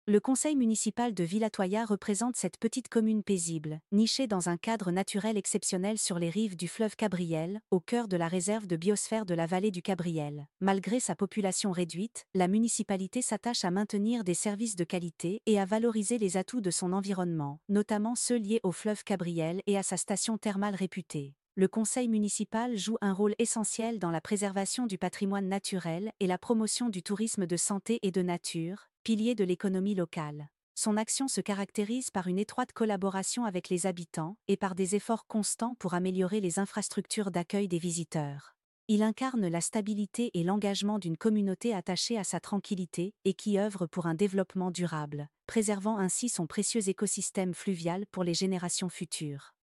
Le conseil municipal de Villatoya représente cette petite commune paisible, nichée dans un cadre naturel exceptionnel sur les rives du fleuve Cabriel, au cœur de la réserve de biosphère de la vallée du Cabriel. Malgré sa population réduite, la municipalité s'attache à maintenir des services de qualité et à valoriser les atouts de son environnement, notamment ceux liés au fleuve Cabriel et à sa station thermale réputée. Le conseil municipal joue un rôle essentiel dans la préservation du patrimoine naturel et la promotion du tourisme de santé et de nature, pilier de l'économie locale. Son action se caractérise par une étroite collaboration avec les habitants et par des efforts constants pour améliorer les infrastructures d'accueil des visiteurs. Il incarne la stabilité et l'engagement d'une communauté attachée à sa tranquillité et qui œuvre pour un développement durable, préservant ainsi son précieux écosystème fluvial pour les générations futures.